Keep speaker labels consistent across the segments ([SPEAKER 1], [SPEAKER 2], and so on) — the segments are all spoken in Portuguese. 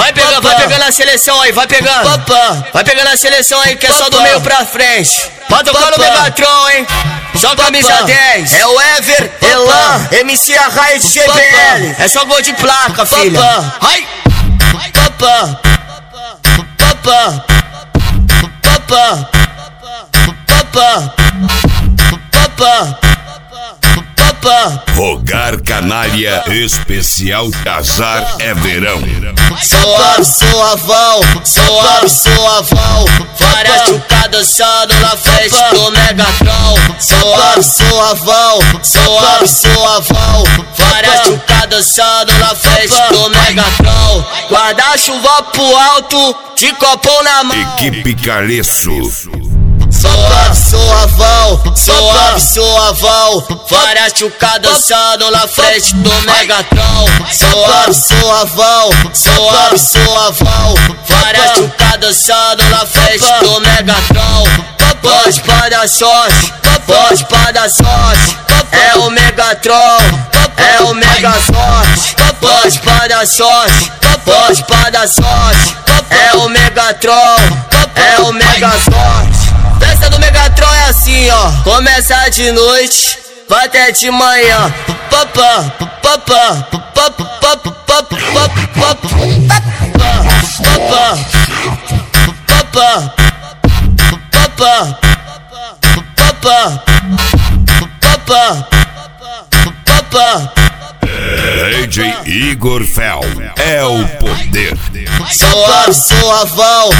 [SPEAKER 1] Vai pegando a seleção aí, vai pegando. Vai pegando a seleção aí, que é só do meio pra frente. Pode tocar no Megatron, hein? Só camisa 10. É o Ever, Elan, MC Arraia de GBL. É só gol de placa, filha. Ai!
[SPEAKER 2] Rogar Canalha especial Casar é verão.
[SPEAKER 1] Suavão, várias chucadas dançando na frente do Megatron. Suavão, várias chucadas dançando na frente do Megatron. Guarda-chuva pro alto, de copão na mão.
[SPEAKER 2] Equipe Caleço.
[SPEAKER 1] Suavão, várias chucadas dançando na frente do Megatron. Suavão, várias chucadas dançando na frente do Megatron. Pode pra dar sorte, pode pra dar sorte. É o Megatron, é o Megasorte. Pode pra dar sorte, pode pra dar sorte. É o Megatron, é o Megasorte. Festa do Megatron é assim, ó. Começa de noite, vai até de manhã.
[SPEAKER 2] DJ Igor Fel é o poder.
[SPEAKER 1] Suavão,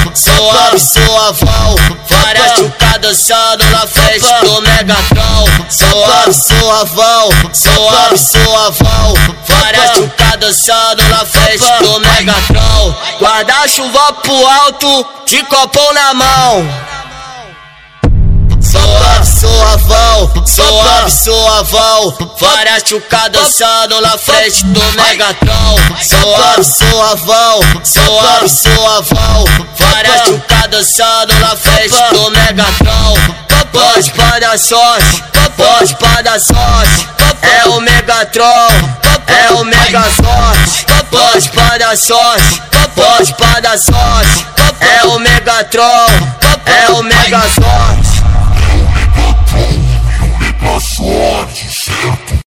[SPEAKER 1] várias chucadas dançando na frente do Megatron. Suavão, várias chucadas dançando na frente do Megatron. Guarda-chuva pro alto, de copão na mão. Suavão, várias chucadas dançando na frente do Megatron. Suavão, várias chucadas dançando na frente do Megatron. Pode pra dar sorte, pode pra dar sorte. É o Megatron, é o Megasorte. Pode pra dar sorte, pode pra dar sorte. É o Megatron, é o Megasorte.